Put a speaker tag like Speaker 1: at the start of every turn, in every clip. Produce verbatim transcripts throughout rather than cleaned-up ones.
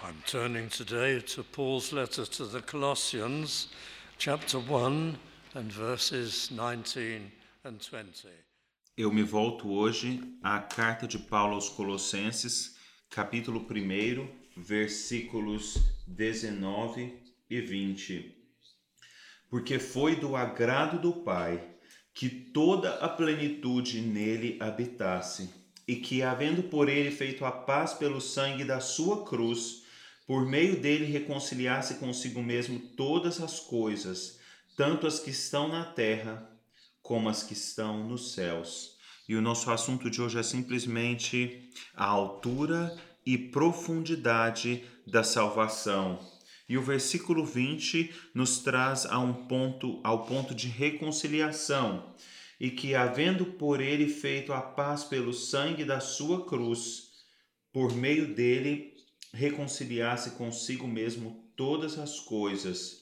Speaker 1: I'm turning today to Paul's letter to the Colossians, chapter one and verses nineteen and twenty.
Speaker 2: Eu me volto hoje à carta de Paulo aos Colossenses, capítulo um, versículos dezenove e vinte. Porque foi do agrado do Pai que toda a plenitude nele habitasse, e que, havendo por ele feito a paz pelo sangue da sua cruz, por meio dele reconciliasse consigo mesmo todas as coisas, tanto as que estão na terra como as que estão nos céus. E o nosso assunto de hoje é simplesmente a altura e profundidade da salvação. E o versículo vinte nos traz a um ponto, ao ponto de reconciliação, e que, havendo por ele feito a paz pelo sangue da sua cruz, por meio dele reconciliasse consigo mesmo todas as coisas.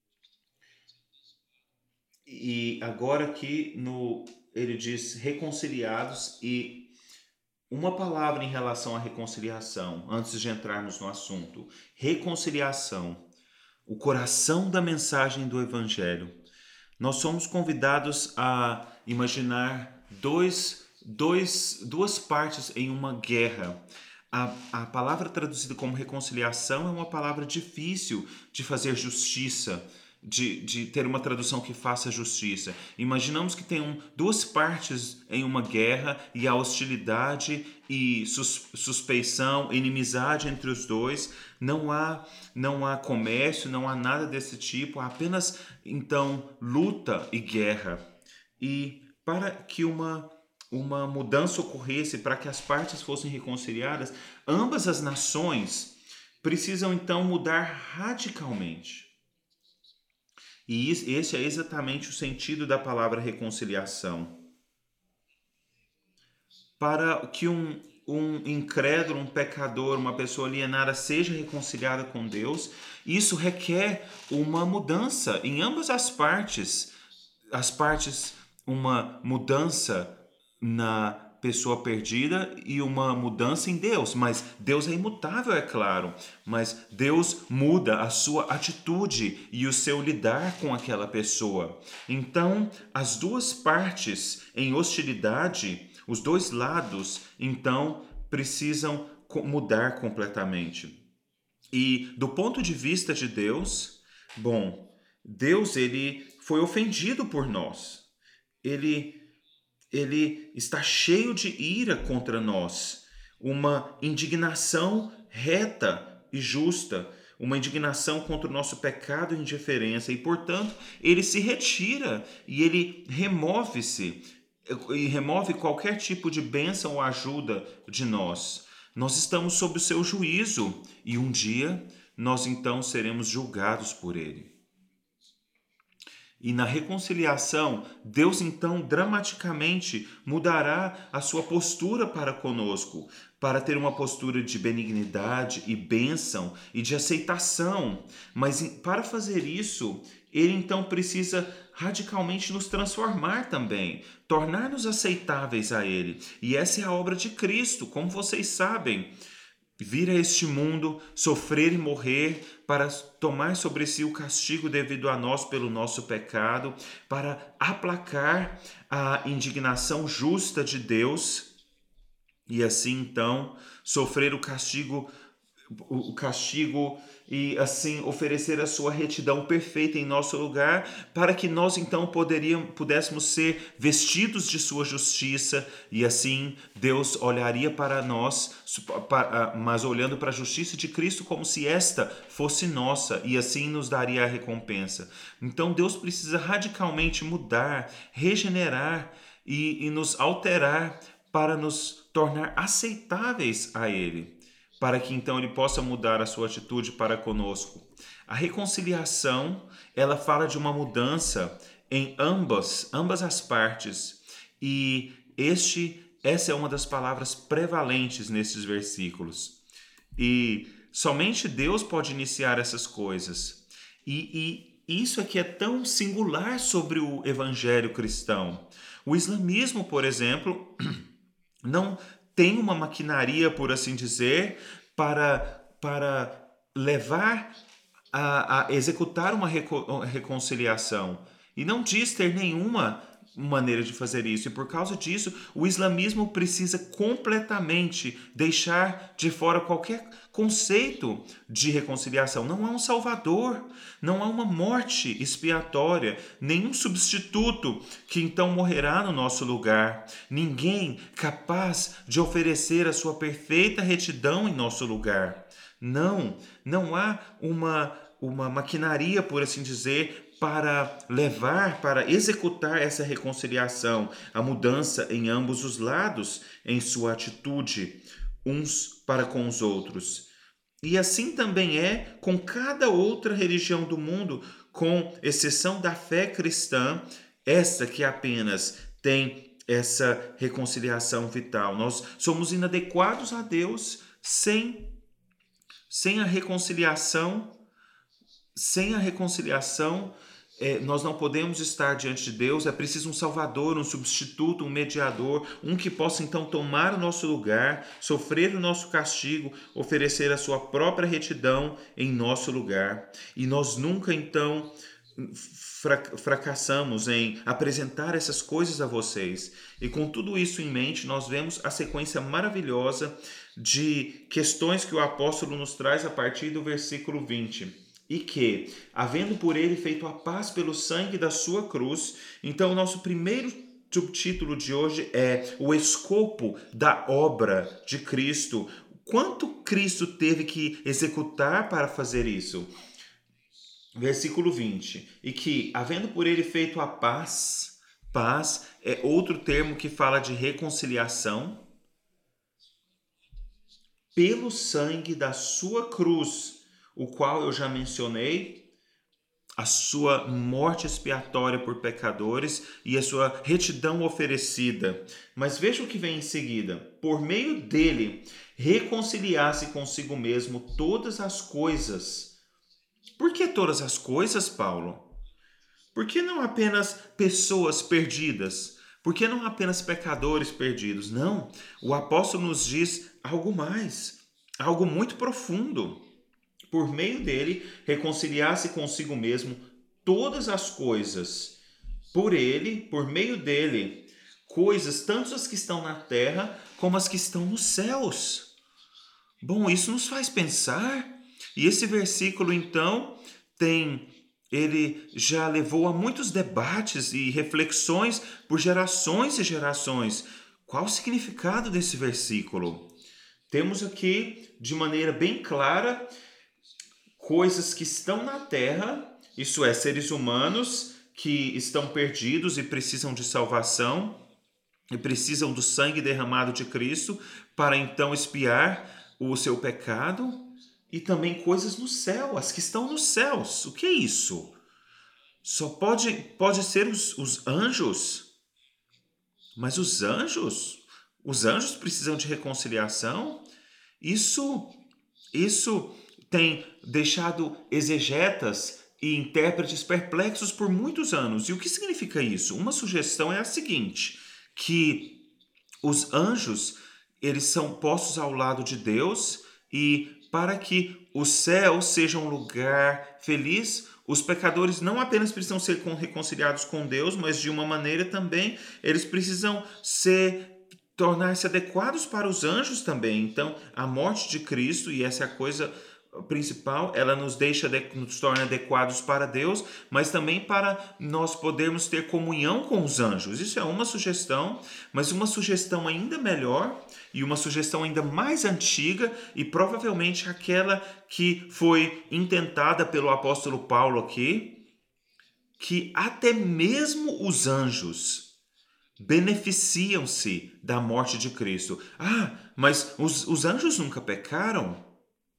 Speaker 2: E agora aqui no, ele diz reconciliados, e uma palavra em relação à reconciliação, antes de entrarmos no assunto. Reconciliação, o coração da mensagem do Evangelho. Nós somos convidados a imaginar dois, dois, duas partes em uma guerra. A, a palavra traduzida como reconciliação é uma palavra difícil de fazer justiça, de, de ter uma tradução que faça justiça. Imaginamos que tem um, duas partes em uma guerra e há hostilidade e sus, suspeição, inimizade entre os dois. Não há, não há comércio, não há nada desse tipo, há apenas então luta e guerra. E para que uma uma mudança ocorresse, para que as partes fossem reconciliadas, ambas as nações precisam então mudar radicalmente. E esse é exatamente o sentido da palavra reconciliação. Para que um, um incrédulo, um pecador, uma pessoa alienada seja reconciliada com Deus, isso requer uma mudança em ambas as partes. As partes, uma mudança na pessoa perdida e uma mudança em Deus. Mas Deus é imutável, é claro. Mas Deus muda a sua atitude e o seu lidar com aquela pessoa. Então, as duas partes em hostilidade, os dois lados, então, precisam mudar completamente. E do ponto de vista de Deus, bom, Deus ele foi ofendido por nós. Ele Ele está cheio de ira contra nós, uma indignação reta e justa, uma indignação contra o nosso pecado e indiferença, e, portanto, ele se retira e ele remove-se, e remove qualquer tipo de bênção ou ajuda de nós. Nós estamos sob o seu juízo e um dia nós então seremos julgados por ele. E na reconciliação, Deus então dramaticamente mudará a sua postura para conosco, para ter uma postura de benignidade e bênção e de aceitação. Mas para fazer isso, ele então precisa radicalmente nos transformar também, tornar-nos aceitáveis a ele. E essa é a obra de Cristo, como vocês sabem. Vir a este mundo, sofrer e morrer, para tomar sobre si o castigo devido a nós pelo nosso pecado, para aplacar a indignação justa de Deus e assim então sofrer o castigo, o castigo e assim oferecer a sua retidão perfeita em nosso lugar, para que nós então poderíamos, pudéssemos ser vestidos de sua justiça, e assim Deus olharia para nós, mas olhando para a justiça de Cristo como se esta fosse nossa, e assim nos daria a recompensa. Então Deus precisa radicalmente mudar, regenerar e, e nos alterar para nos tornar aceitáveis a Ele, para que então ele possa mudar a sua atitude para conosco. A reconciliação, ela fala de uma mudança em ambas, ambas as partes, e este, essa é uma das palavras prevalentes nesses versículos. E somente Deus pode iniciar essas coisas. E, e isso aqui é tão singular sobre o evangelho cristão. O islamismo, por exemplo, não tem uma maquinaria, por assim dizer, para, para levar a, a executar uma reco- reconciliação. E não diz ter nenhuma maneira de fazer isso. E por causa disso, o islamismo precisa completamente deixar de fora qualquer conceito de reconciliação. Não há um salvador, não há uma morte expiatória, nenhum substituto que então morrerá no nosso lugar. Ninguém capaz de oferecer a sua perfeita retidão em nosso lugar. Não, não há uma, uma maquinaria, por assim dizer, para levar, para executar essa reconciliação, a mudança em ambos os lados, em sua atitude, uns para com os outros. E assim também é com cada outra religião do mundo, com exceção da fé cristã, essa que apenas tem essa reconciliação vital. Nós somos inadequados a Deus sem, sem a reconciliação, sem a reconciliação, é, nós não podemos estar diante de Deus. É preciso um salvador, um substituto, um mediador, um que possa então tomar o nosso lugar, sofrer o nosso castigo, oferecer a sua própria retidão em nosso lugar. E nós nunca então fracassamos em apresentar essas coisas a vocês. E com tudo isso em mente, nós vemos a sequência maravilhosa de questões que o apóstolo nos traz a partir do versículo vinte. E que, havendo por ele feito a paz pelo sangue da sua cruz, então o nosso primeiro subtítulo de hoje é o escopo da obra de Cristo. Quanto Cristo teve que executar para fazer isso? Versículo vinte. E que, havendo por ele feito a paz, paz é outro termo que fala de reconciliação, pelo sangue da sua cruz, o qual eu já mencionei, a sua morte expiatória por pecadores e a sua retidão oferecida. Mas veja o que vem em seguida. Por meio dele, reconciliar-se consigo mesmo todas as coisas. Por que todas as coisas, Paulo? Por que não apenas pessoas perdidas? Por que não apenas pecadores perdidos? Não, o apóstolo nos diz algo mais, algo muito profundo. Por meio dele, reconciliar-se consigo mesmo todas as coisas. Por ele, por meio dele, coisas, tanto as que estão na terra, como as que estão nos céus. Bom, isso nos faz pensar. E esse versículo, então, tem... ele já levou a muitos debates e reflexões por gerações e gerações. Qual o significado desse versículo? Temos aqui, de maneira bem clara, coisas que estão na terra, isso é, seres humanos que estão perdidos e precisam de salvação, e precisam do sangue derramado de Cristo para então expiar o seu pecado, e também coisas no céu, as que estão nos céus. O que é isso? Só pode, pode ser os, os anjos? Mas os anjos? Os anjos precisam de reconciliação? Isso, isso tem deixado exegetas e intérpretes perplexos por muitos anos. E o que significa isso? Uma sugestão é a seguinte, que os anjos, eles são postos ao lado de Deus, e para que o céu seja um lugar feliz, os pecadores não apenas precisam ser reconciliados com Deus, mas de uma maneira também eles precisam ser tornar-se adequados para os anjos também. Então, a morte de Cristo, e essa é a coisa principal, ela nos deixa, nos torna adequados para Deus, mas também para nós podermos ter comunhão com os anjos. Isso é uma sugestão, mas uma sugestão ainda melhor e uma sugestão ainda mais antiga, e provavelmente aquela que foi intentada pelo apóstolo Paulo aqui, que até mesmo os anjos beneficiam-se da morte de Cristo. Ah, mas os, os anjos nunca pecaram?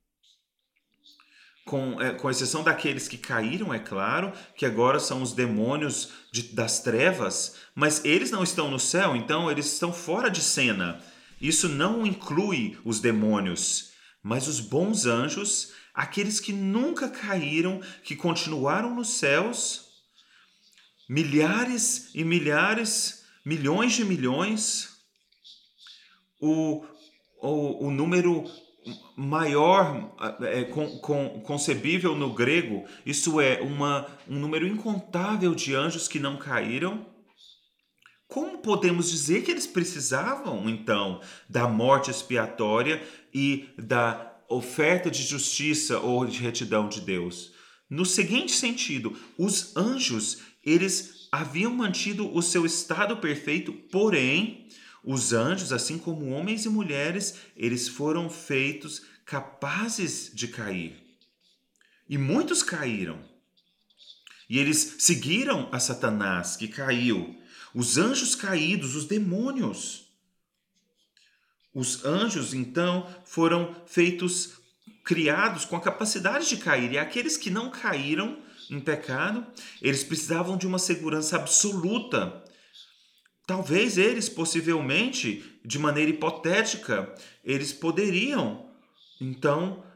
Speaker 2: Com, é, com exceção daqueles que caíram, é claro, que agora são os demônios de, das trevas, mas eles não estão no céu, então eles estão fora de cena. Isso não inclui os demônios, mas os bons anjos, aqueles que nunca caíram, que continuaram nos céus, milhares e milhares, milhões de milhões, o, o, o número maior é, com, com, concebível no grego, isso é, uma, um número incontável de anjos que não caíram. Como podemos dizer que eles precisavam, então, da morte expiatória e da oferta de justiça ou de retidão de Deus? No seguinte sentido, os anjos, eles haviam mantido o seu estado perfeito, porém, os anjos, assim como homens e mulheres, eles foram feitos capazes de cair. E muitos caíram. E eles seguiram a Satanás, que caiu. Os anjos caídos, os demônios. Os anjos, então, foram feitos, criados com a capacidade de cair. E aqueles que não caíram em pecado, eles precisavam de uma segurança absoluta. Talvez eles, possivelmente, de maneira hipotética, eles poderiam, então,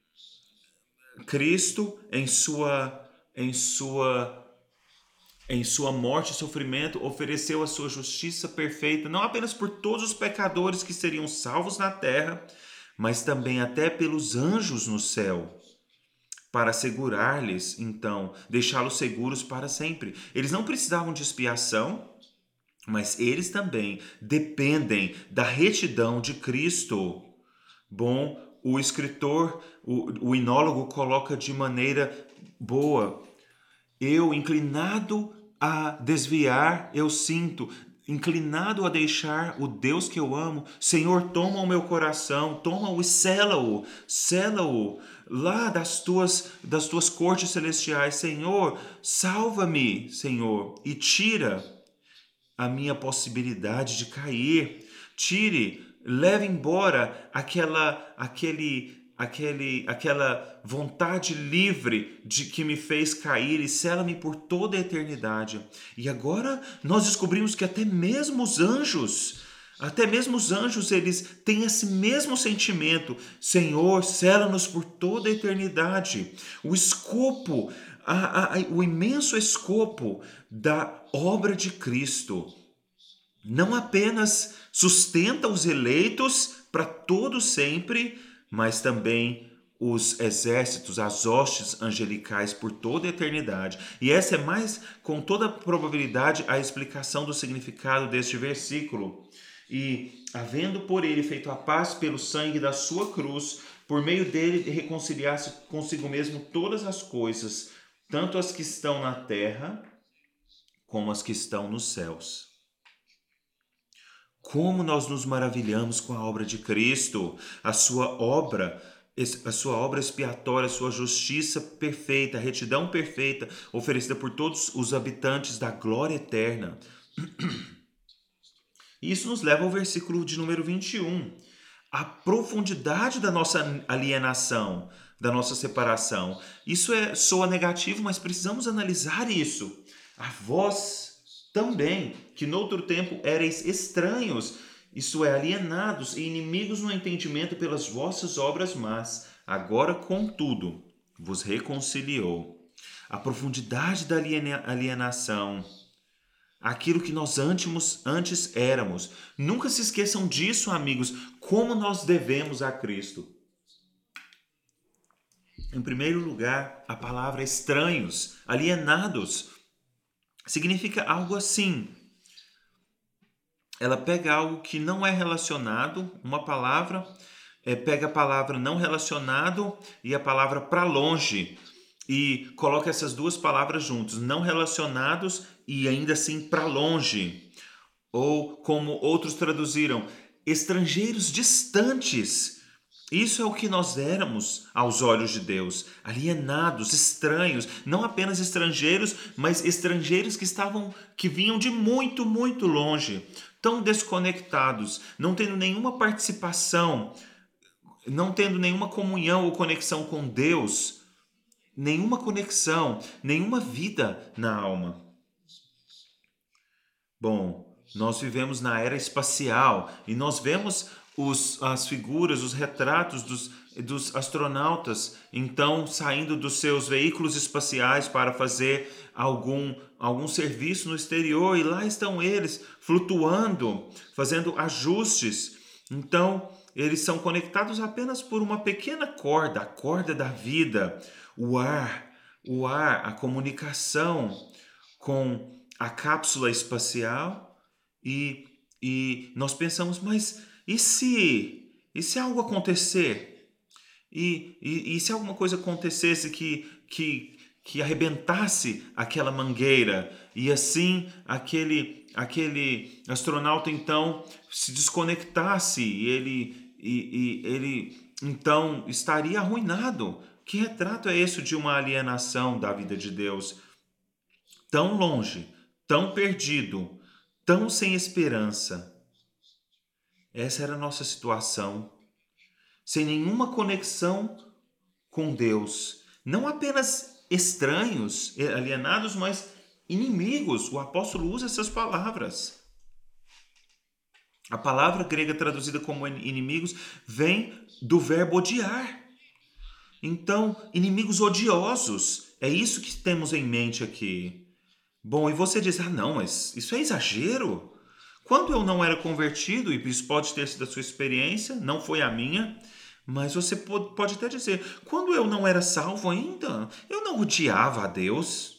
Speaker 2: Cristo, em sua, em sua Em sua morte e sofrimento, ofereceu a sua justiça perfeita, não apenas por todos os pecadores que seriam salvos na terra, mas também até pelos anjos no céu, para assegurar-lhes, então, deixá-los seguros para sempre. Eles não precisavam de expiação, mas eles também dependem da retidão de Cristo. Bom, o escritor, o, o inólogo coloca de maneira boa: eu, inclinado a desviar, eu sinto, inclinado a deixar o Deus que eu amo, Senhor, toma o meu coração, toma-o e sela-o, sela-o lá das tuas, das tuas cortes celestiais, Senhor, salva-me, Senhor, e tira a minha possibilidade de cair, tire, leve embora aquela, aquele Aquele, aquela vontade livre de que me fez cair e sela-me por toda a eternidade. E agora nós descobrimos que até mesmo os anjos, até mesmo os anjos, eles têm esse mesmo sentimento. Senhor, sela-nos por toda a eternidade. O escopo, a, a, o imenso escopo da obra de Cristo não apenas sustenta os eleitos para todo sempre, mas também os exércitos, as hostes angelicais por toda a eternidade. E essa é mais, com toda probabilidade, a explicação do significado deste versículo. E, havendo por ele feito a paz pelo sangue da sua cruz, por meio dele reconciliar-se consigo mesmo todas as coisas, tanto as que estão na terra, como as que estão nos céus. Como nós nos maravilhamos com a obra de Cristo, a sua obra, a sua obra expiatória, a sua justiça perfeita, a retidão perfeita, oferecida por todos os habitantes da glória eterna. E isso nos leva ao versículo de número vinte e um. A profundidade da nossa alienação, da nossa separação. Isso é, soa negativo, mas precisamos analisar isso. A vós também, que noutro tempo erais estranhos, isto é, alienados e inimigos no entendimento pelas vossas obras más, agora, contudo, vos reconciliou. A profundidade da alienação, aquilo que nós antes, antes éramos. Nunca se esqueçam disso, amigos, como nós devemos a Cristo. Em primeiro lugar, a palavra estranhos, alienados, significa algo assim. Ela pega algo que não é relacionado, uma palavra, é, pega a palavra não relacionado e a palavra para longe, e coloca essas duas palavras juntos, não relacionados e ainda assim para longe. Ou, como outros traduziram, estrangeiros distantes. Isso é o que nós éramos aos olhos de Deus, alienados, estranhos, não apenas estrangeiros, mas estrangeiros que estavam, que vinham de muito, muito longe, tão desconectados, não tendo nenhuma participação, não tendo nenhuma comunhão ou conexão com Deus, nenhuma conexão, nenhuma vida na alma. Bom, nós vivemos na era espacial e nós vemos Os, as figuras, os retratos dos, dos astronautas, então saindo dos seus veículos espaciais para fazer algum, algum serviço no exterior, e lá estão eles flutuando, fazendo ajustes. Então, eles são conectados apenas por uma pequena corda, a corda da vida, o ar, o ar, a comunicação com a cápsula espacial e, e nós pensamos, mas e se, e se algo acontecer? E, e, e se alguma coisa acontecesse que, que, que arrebentasse aquela mangueira e assim aquele, aquele astronauta então se desconectasse e ele, e, e ele então estaria arruinado? Que retrato é esse de uma alienação da vida de Deus? Tão longe, tão perdido, tão sem esperança. Essa era a nossa situação. Sem nenhuma conexão com Deus. Não apenas estranhos, alienados, mas inimigos. O apóstolo usa essas palavras. A palavra grega traduzida como inimigos vem do verbo odiar. Então, inimigos odiosos. É isso que temos em mente aqui. Bom, e você diz, ah não, mas isso é exagero. Quando eu não era convertido, e isso pode ter sido a sua experiência, não foi a minha, mas você pode até dizer, quando eu não era salvo ainda, eu não odiava a Deus.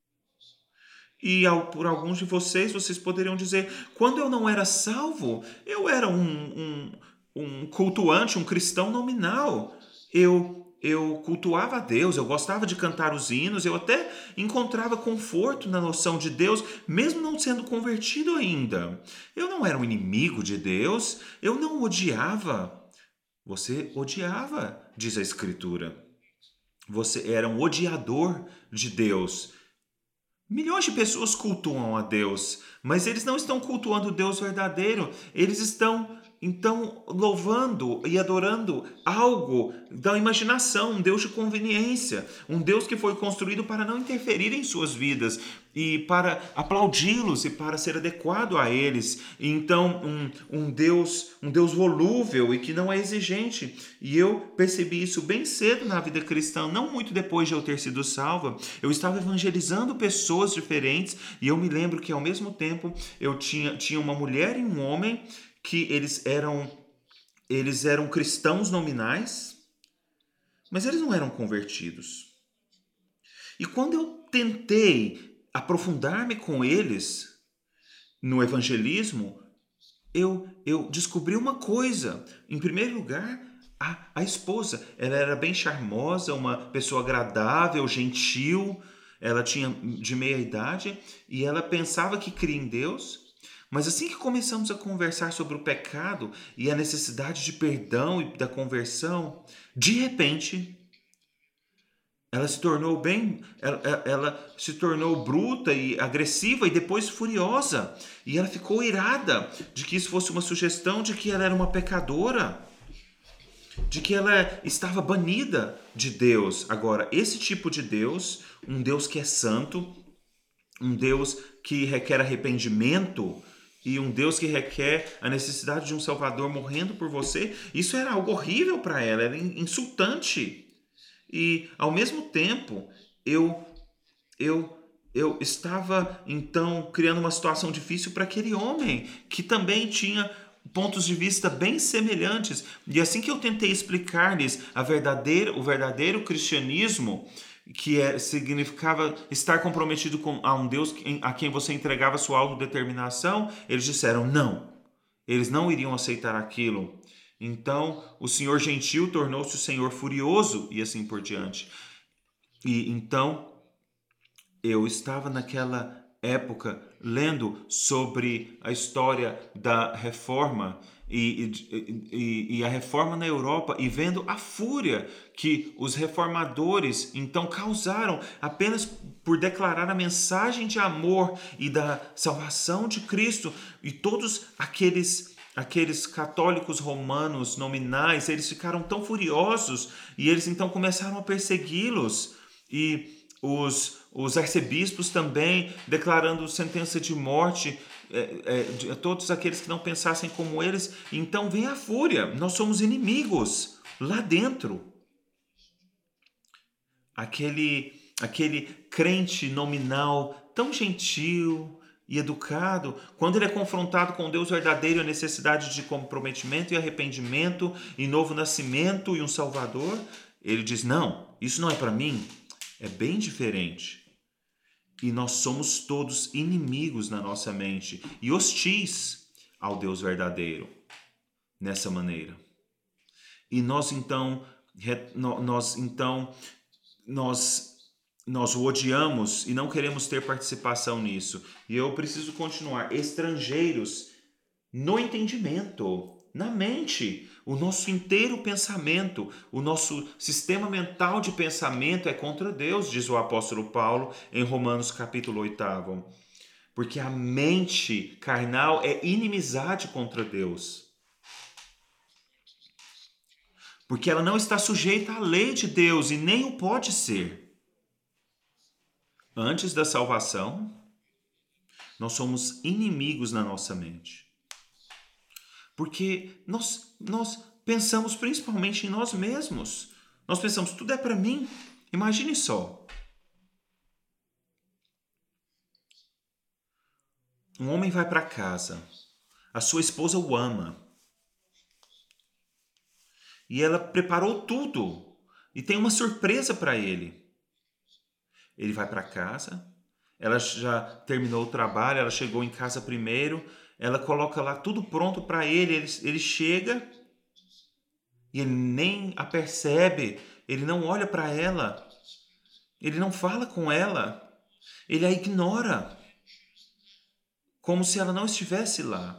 Speaker 2: E por alguns de vocês, vocês poderiam dizer, quando eu não era salvo, eu era um, um, um cultuante, um cristão nominal. Eu... Eu cultuava a Deus, eu gostava de cantar os hinos, eu até encontrava conforto na noção de Deus, mesmo não sendo convertido ainda. Eu não era um inimigo de Deus, eu não odiava. Você odiava, diz a Escritura. Você era um odiador de Deus. Milhões de pessoas cultuam a Deus, mas eles não estão cultuando o Deus verdadeiro, eles estão... Então, louvando e adorando algo da imaginação, um Deus de conveniência, um Deus que foi construído para não interferir em suas vidas e para aplaudi-los e para ser adequado a eles. Então, um, um Deus, um Deus volúvel e que não é exigente. E eu percebi isso bem cedo na vida cristã, não muito depois de eu ter sido salva. Eu estava evangelizando pessoas diferentes e eu me lembro que ao mesmo tempo eu tinha, tinha uma mulher e um homem que eles eram, eles eram cristãos nominais, mas eles não eram convertidos. E quando eu tentei aprofundar-me com eles no evangelismo, eu, eu descobri uma coisa. Em primeiro lugar, a, a esposa, ela era bem charmosa, uma pessoa agradável, gentil, ela tinha de meia idade e ela pensava que cria em Deus. Mas assim que começamos a conversar sobre o pecado e a necessidade de perdão e da conversão, de repente, ela se tornou bem, ela, ela se tornou bruta e agressiva e depois furiosa. E ela ficou irada de que isso fosse uma sugestão de que ela era uma pecadora, de que ela estava banida de Deus. Agora, esse tipo de Deus, um Deus que é santo, um Deus que requer arrependimento, e um Deus que requer a necessidade de um Salvador morrendo por você, isso era algo horrível para ela, era insultante. E, ao mesmo tempo, eu, eu, eu estava, então, criando uma situação difícil para aquele homem, que também tinha pontos de vista bem semelhantes. E assim que eu tentei explicar-lhes a verdadeira, o verdadeiro cristianismo, que é, significava estar comprometido com, a um Deus a quem você entregava sua autodeterminação, eles disseram não. Eles não iriam aceitar aquilo. Então, o Senhor gentil tornou-se o Senhor furioso e assim por diante. E então, eu estava naquela época lendo sobre a história da reforma e, e, e a reforma na Europa e vendo a fúria que os reformadores então causaram apenas por declarar a mensagem de amor e da salvação de Cristo. E todos aqueles aqueles católicos romanos nominais, eles ficaram tão furiosos e eles então começaram a persegui-los. E os, os arcebispos também declarando sentença de morte é, é, a todos aqueles que não pensassem como eles. Então vem a fúria, nós somos inimigos lá dentro. Aquele, aquele crente nominal tão gentil, e educado, quando ele é confrontado com Deus verdadeiro, a necessidade de comprometimento e arrependimento, e novo nascimento e um Salvador, ele diz, não, isso não é para mim, é bem diferente. E nós somos todos inimigos na nossa mente e hostis ao Deus verdadeiro, nessa maneira. E nós então, nós então, nós Nós o odiamos e não queremos ter participação nisso. E eu preciso continuar. Estrangeiros no entendimento, na mente. O nosso inteiro pensamento, o nosso sistema mental de pensamento é contra Deus, diz o apóstolo Paulo em Romanos capítulo oito. Porque a mente carnal é inimizade contra Deus. Porque ela não está sujeita à lei de Deus e nem o pode ser. Antes da salvação, nós somos inimigos na nossa mente. Porque nós, nós pensamos principalmente em nós mesmos. Nós pensamos, tudo é para mim. Imagine só. Um homem vai para casa. A sua esposa o ama. E ela preparou tudo. E tem uma surpresa para ele. Ele vai para casa, ela já terminou o trabalho, ela chegou em casa primeiro, ela coloca lá tudo pronto para ele, ele, ele chega e ele nem a percebe, ele não olha para ela, ele não fala com ela, ele a ignora, como se ela não estivesse lá.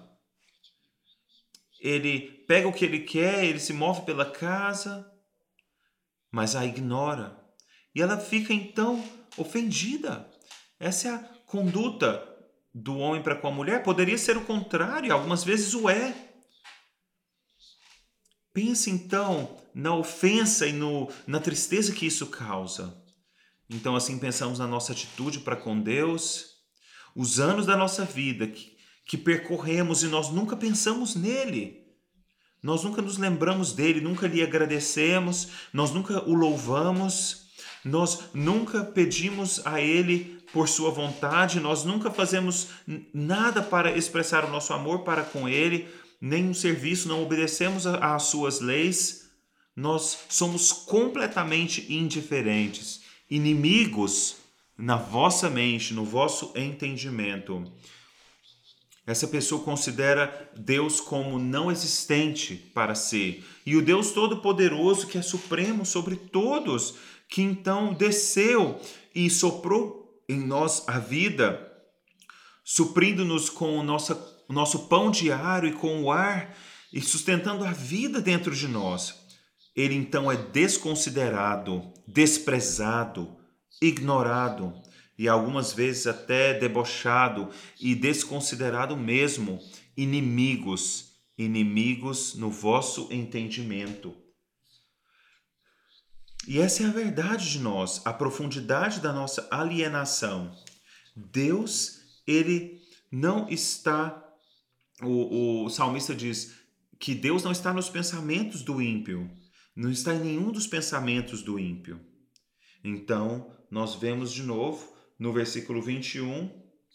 Speaker 2: Ele pega o que ele quer, ele se move pela casa, mas a ignora. E ela fica então ofendida. Essa é a conduta do homem para com a mulher. Poderia ser o contrário, algumas vezes o é. Pense então na ofensa e no, na tristeza que isso causa. Então assim pensamos na nossa atitude para com Deus, os anos da nossa vida que, que percorremos e nós nunca pensamos nele. Nós nunca nos lembramos dele, nunca lhe agradecemos, nós nunca o louvamos. Nós nunca pedimos a Ele por sua vontade, nós nunca fazemos nada para expressar o nosso amor para com Ele, nenhum serviço, não obedecemos às suas leis. Nós somos completamente indiferentes, inimigos na vossa mente, no vosso entendimento. Essa pessoa considera Deus como não existente para si. E o Deus Todo-Poderoso, que é supremo sobre todos, que então desceu e soprou em nós a vida, suprindo-nos com o nosso, o nosso pão diário e com o ar, e sustentando a vida dentro de nós. Ele então é desconsiderado, desprezado, ignorado, e algumas vezes até debochado e desconsiderado mesmo, inimigos, inimigos no vosso entendimento. E essa é a verdade de nós, a profundidade da nossa alienação. Deus, ele não está, o, o salmista diz que Deus não está nos pensamentos do ímpio, não está em nenhum dos pensamentos do ímpio. Então, nós vemos de novo no versículo vinte e um,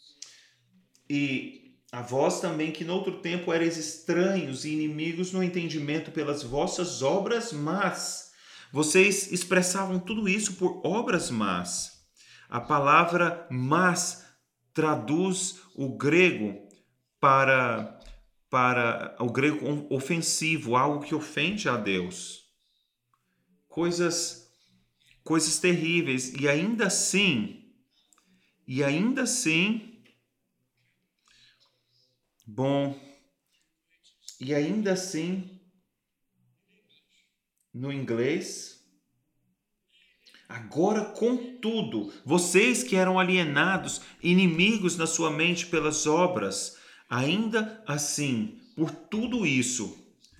Speaker 2: e a vós também que noutro tempo erais estranhos e inimigos no entendimento pelas vossas obras más. Vocês expressavam tudo isso por obras más. A palavra más traduz o grego para, para o grego ofensivo, algo que ofende a Deus. Coisas, coisas terríveis. E ainda assim, e ainda assim, bom, e ainda assim, no inglês, agora contudo, vocês que eram alienados, inimigos na sua mente pelas obras, ainda assim, por tudo isso,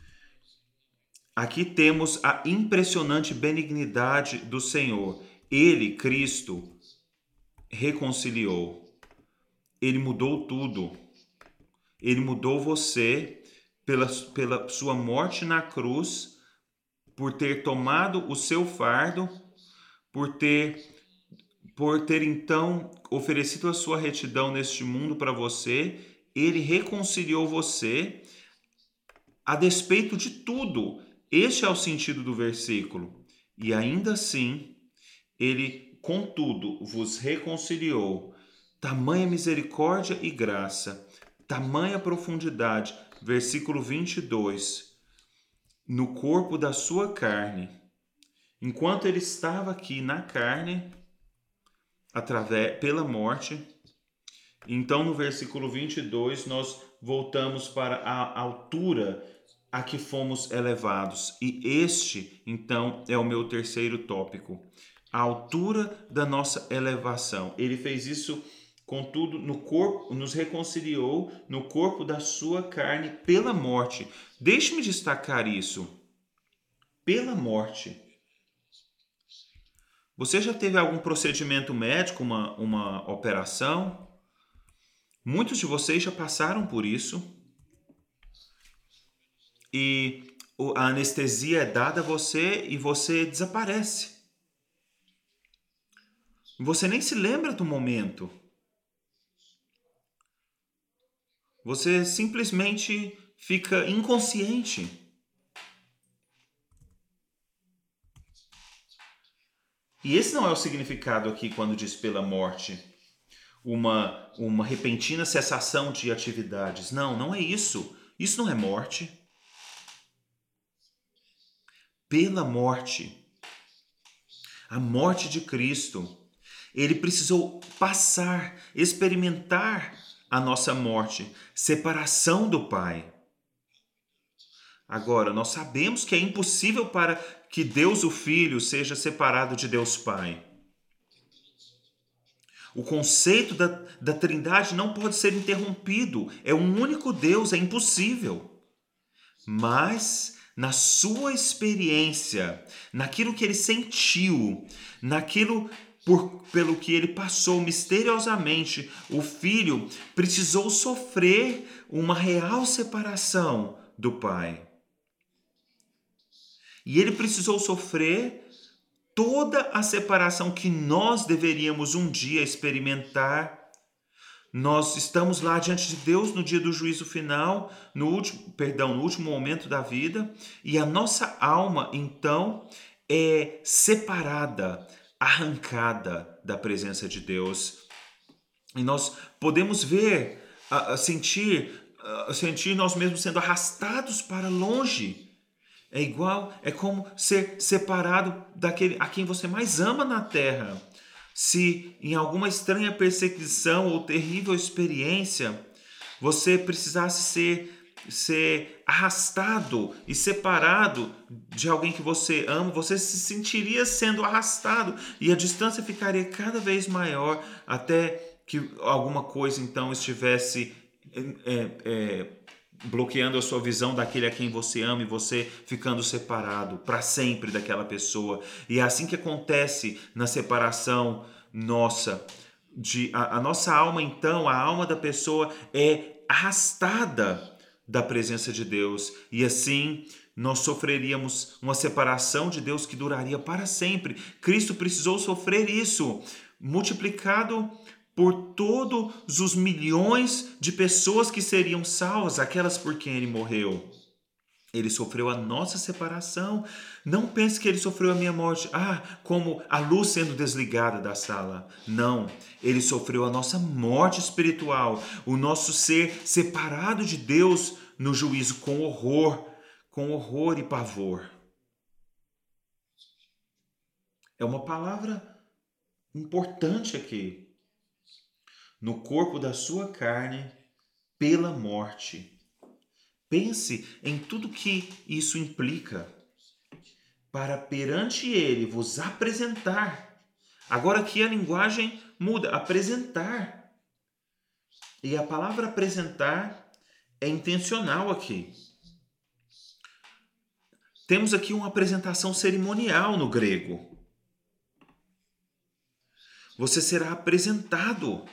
Speaker 2: aqui temos a impressionante benignidade do Senhor. Ele, Cristo, reconciliou. Ele mudou tudo. Ele mudou você pela, pela sua morte na cruz, por ter tomado o seu fardo, por ter, por ter então oferecido a sua retidão neste mundo para você, ele reconciliou você a despeito de tudo. Este é o sentido do versículo. E ainda assim, ele, contudo, vos reconciliou. Tamanha misericórdia e graça, tamanha profundidade. Versículo vinte e dois. No corpo da sua carne. Enquanto ele estava aqui na carne, através, pela morte, então no versículo vinte e dois nós voltamos para a altura a que fomos elevados. E este, então, é o meu terceiro tópico. A altura da nossa elevação. Ele fez isso, contudo, no corpo, nos reconciliou no corpo da sua carne pela morte. Deixe-me destacar isso. Pela morte. Você já teve algum procedimento médico, uma, uma operação? Muitos de vocês já passaram por isso. E a anestesia é dada a você e você desaparece. Você nem se lembra do momento. Você simplesmente fica inconsciente. E esse não é o significado aqui quando diz pela morte. Uma, uma repentina cessação de atividades. Não, não é isso. Isso não é morte. Pela morte. A morte de Cristo. Ele precisou passar, experimentar a nossa morte, separação do Pai. Agora, nós sabemos que é impossível para que Deus, o Filho, seja separado de Deus Pai. O conceito da, da Trindade não pode ser interrompido. É um único Deus, é impossível. Mas, na sua experiência, naquilo que ele sentiu, naquilo por, pelo que ele passou misteriosamente, o Filho precisou sofrer uma real separação do Pai. E ele precisou sofrer toda a separação que nós deveríamos um dia experimentar. Nós estamos lá diante de Deus no dia do juízo final, no último, perdão, no último momento da vida, e a nossa alma, então, é separada, arrancada da presença de Deus. E nós podemos ver, sentir, sentir nós mesmos sendo arrastados para longe. É igual, é como ser separado daquele a quem você mais ama na terra. Se em alguma estranha perseguição ou terrível experiência você precisasse ser, ser arrastado e separado de alguém que você ama, você se sentiria sendo arrastado e a distância ficaria cada vez maior até que alguma coisa então estivesse é, é, bloqueando a sua visão daquele a quem você ama e você ficando separado para sempre daquela pessoa. E é assim que acontece na separação nossa. De, a, a nossa alma, então, a alma da pessoa é arrastada da presença de Deus. E assim nós sofreríamos uma separação de Deus que duraria para sempre. Cristo precisou sofrer isso, multiplicado por todos os milhões de pessoas que seriam salvas, aquelas por quem ele morreu. Ele sofreu a nossa separação. Não pense que ele sofreu a minha morte, ah, como a luz sendo desligada da sala. Não, ele sofreu a nossa morte espiritual, o nosso ser separado de Deus no juízo com horror, com horror e pavor. É uma palavra importante aqui. No corpo da sua carne, pela morte. Pense em tudo que isso implica, para perante ele vos apresentar. Agora aqui a linguagem muda, apresentar. E a palavra apresentar é intencional aqui. Temos aqui uma apresentação cerimonial no grego. Você será apresentado.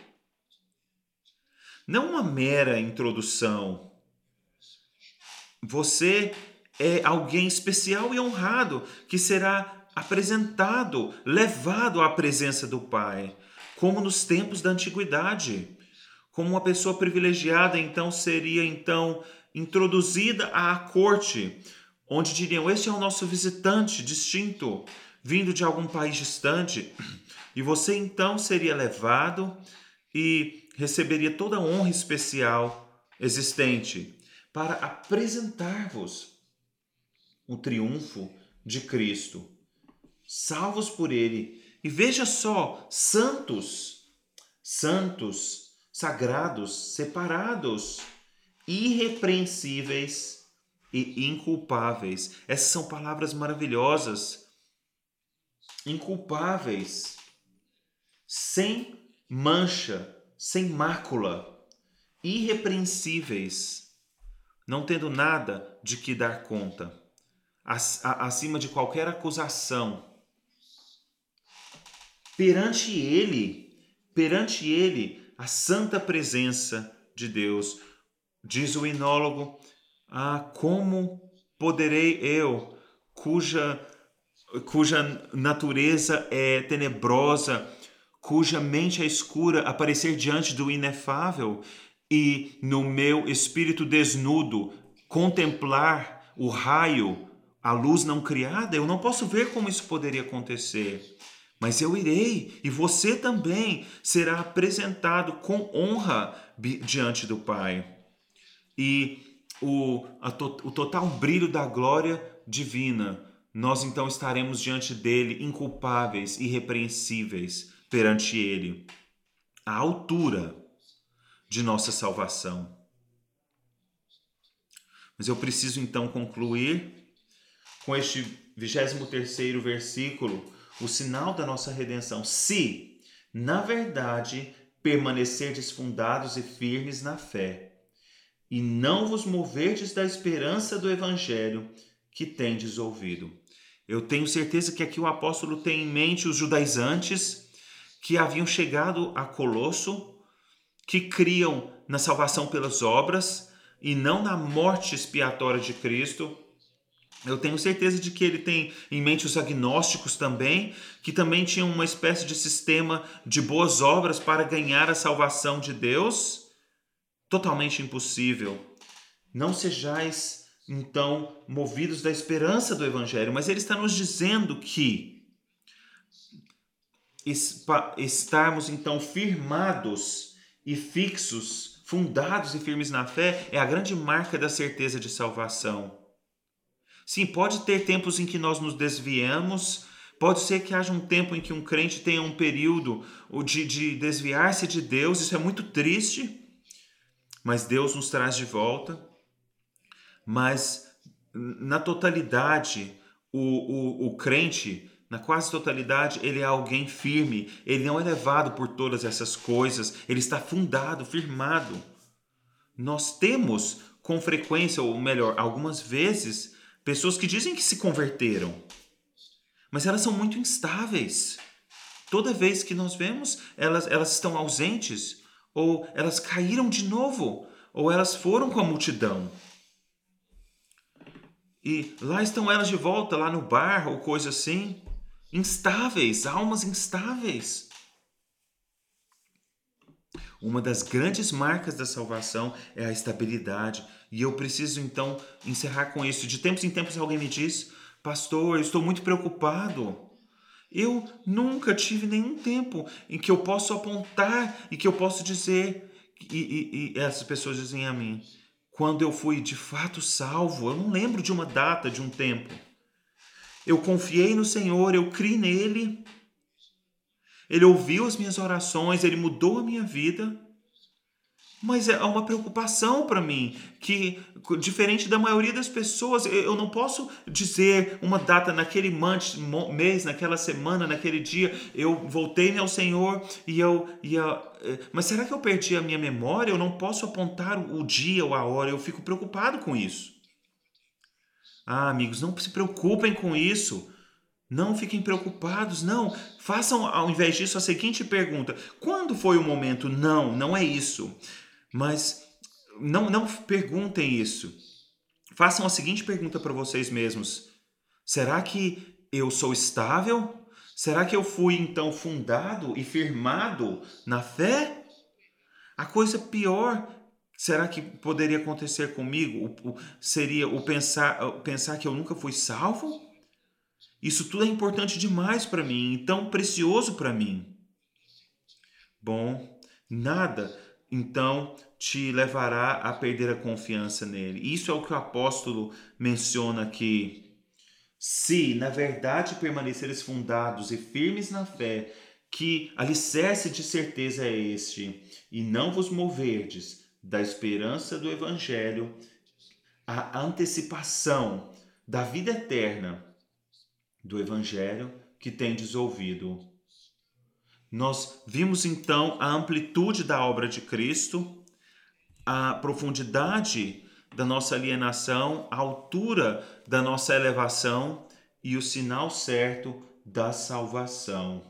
Speaker 2: Não uma mera introdução. Você é alguém especial e honrado que será apresentado, levado à presença do Pai, como nos tempos da antiguidade. Como uma pessoa privilegiada, então, seria então introduzida à corte, onde diriam: este é o nosso visitante distinto, vindo de algum país distante. E você então seria levado e receberia toda a honra especial existente para apresentar-vos o triunfo de Cristo, salvos por Ele. E veja só, santos, santos, sagrados, separados, irrepreensíveis e inculpáveis. Essas são palavras maravilhosas. Inculpáveis, sem mancha, sem mácula, irrepreensíveis, não tendo nada de que dar conta, acima de qualquer acusação. Perante Ele, perante Ele, a santa presença de Deus. Diz o himnólogo: ah, como poderei eu, cuja, cuja natureza é tenebrosa, cuja mente é escura, aparecer diante do inefável e no meu espírito desnudo contemplar o raio, a luz não criada? Eu não posso ver como isso poderia acontecer. Mas eu irei, e você também será apresentado com honra diante do Pai. E o, a to, o total brilho da glória divina, nós então estaremos diante dele, inculpáveis, irrepreensíveis perante ele, à altura de nossa salvação. Mas eu preciso então concluir com este vigésimo terceiro versículo, o sinal da nossa redenção. Se, na verdade, permanecerdes fundados e firmes na fé, e não vos moverdes da esperança do evangelho que tendes ouvido. Eu tenho certeza que aqui o apóstolo tem em mente os judaizantes que haviam chegado a Colosso, que criam na salvação pelas obras e não na morte expiatória de Cristo. Eu tenho certeza de que ele tem em mente os agnósticos também, que também tinham uma espécie de sistema de boas obras para ganhar a salvação de Deus. Totalmente impossível. Não sejais, então, movidos da esperança do Evangelho, mas ele está nos dizendo que estarmos, então, firmados e fixos, fundados e firmes na fé, é a grande marca da certeza de salvação. Sim, pode ter tempos em que nós nos desviamos, pode ser que haja um tempo em que um crente tenha um período de, de desviar-se de Deus, isso é muito triste, mas Deus nos traz de volta. Mas na totalidade, o, o, o crente, na quase totalidade, ele é alguém firme, ele não é levado por todas essas coisas, ele está fundado, firmado. Nós temos com frequência, ou melhor, algumas vezes, pessoas que dizem que se converteram, mas elas são muito instáveis. Toda vez que nós vemos, elas, elas estão ausentes, ou elas caíram de novo, ou elas foram com a multidão. E lá estão elas de volta, lá no bar, ou coisa assim. Instáveis, almas instáveis. Uma das grandes marcas da salvação é a estabilidade. E eu preciso, então, encerrar com isso. De tempos em tempos alguém me diz: pastor, eu estou muito preocupado. Eu nunca tive nenhum tempo em que eu posso apontar e que eu posso dizer, e, e, e essas pessoas dizem a mim, quando eu fui de fato salvo. Eu não lembro de uma data, de um tempo. Eu confiei no Senhor, eu criei nele, ele ouviu as minhas orações, ele mudou a minha vida. Mas é uma preocupação para mim, que diferente da maioria das pessoas, eu não posso dizer uma data naquele mês, naquela semana, naquele dia, eu voltei ao Senhor e eu... E eu mas será que eu perdi a minha memória? Eu não posso apontar o dia ou a hora, eu fico preocupado com isso. Ah, amigos, não se preocupem com isso. Não fiquem preocupados, não. Façam, ao invés disso, a seguinte pergunta: quando foi o momento? Não, não é isso. Mas não, não perguntem isso. Façam a seguinte pergunta para vocês mesmos: será que eu sou estável? Será que eu fui então fundado e firmado na fé? A coisa pior, será que poderia acontecer comigo? O, o, seria o pensar, o pensar que eu nunca fui salvo? Isso tudo é importante demais para mim, tão precioso para mim. Bom, nada então te levará a perder a confiança nele. Isso é o que o apóstolo menciona aqui. Se, na verdade, permaneceres fundados e firmes na fé, que alicerce de certeza é este, e não vos moverdes da esperança do Evangelho, a antecipação da vida eterna do Evangelho que tendes ouvido. Nós vimos então a amplitude da obra de Cristo, a profundidade da nossa alienação, a altura da nossa elevação e o sinal certo da salvação.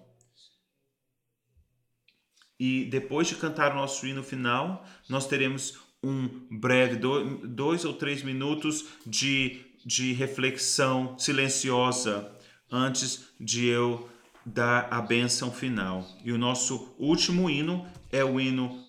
Speaker 2: E depois de cantar o nosso hino final, nós teremos um breve, dois ou três minutos de, de reflexão silenciosa antes de eu dar a bênção final. E o nosso último hino é o hino